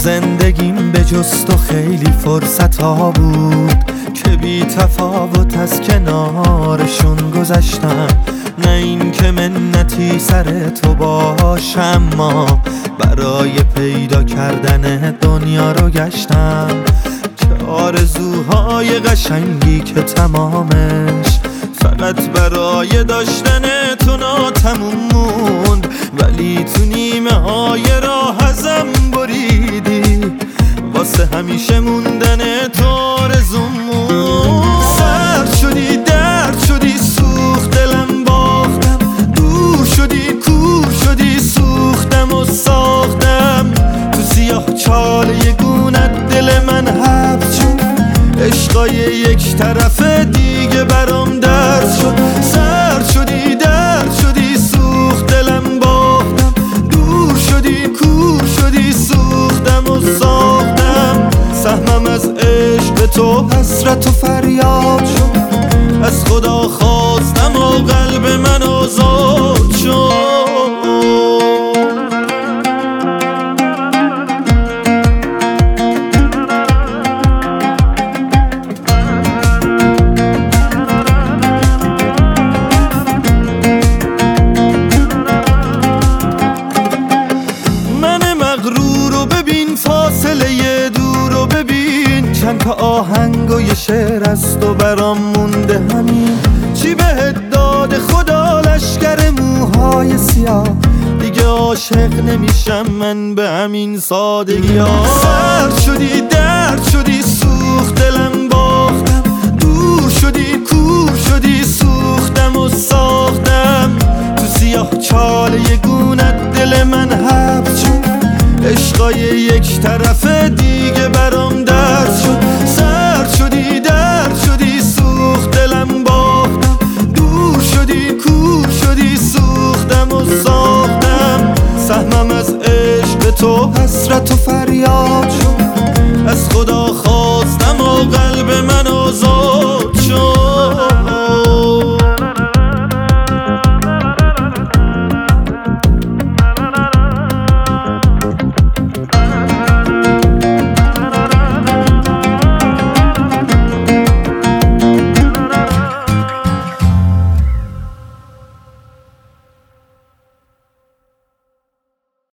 زندگیم به جز تو خیلی فرصت ها بود که بی تفاوت از کنارشون گذشتم. نه این که منتی سر تو باشم، ما برای پیدا کردن دنیا رو گشتم. که آرزوهای قشنگی که تمامش فقط برای داشتن تو ناتموم موند، ولی تو نیمه های راه ازم بریدی، واسه همیشه موندن تو آرزوم موند. سرد شدی، درد شدی، سوخت دلم باختم، دور شدی، کور شدی، سوختم و ساختم. تو سیاه چال یگونت دل من حبس شد، عشقای یک طرفه دیگه برام درد شد. سرد شدی، درد شدی، سوخت دلم باختم، دور شدی، کور شدی، سوختم و ساختم. سهمم از عشق تو حسرت و فریاد شد، از خدا خواستم و قلب من آزاد شد. فاصله دور رو ببین، چند تا آهنگ و یه شعر از تو برام مونده. همین چی بهت داده خدا لشکر موهای سیاه، دیگه عاشق نمیشم من به همین سادگی ها. سرد شدی، درد شدی، سوخت دلم باختم، دور شدی، کور شدی، سوختم و ساختم. تو سیاه چال یگونت دل من حبس شد، عشقای یک طرفه دیگه برام درد شد. سرد شدی، درد شدی، سوخت دلم باختم، دور شدی، کور شدی، سوختم و ساختم. سهمم از عشق تو حسرت و فریاد شد، از خدا خواستم و قلب من آزاد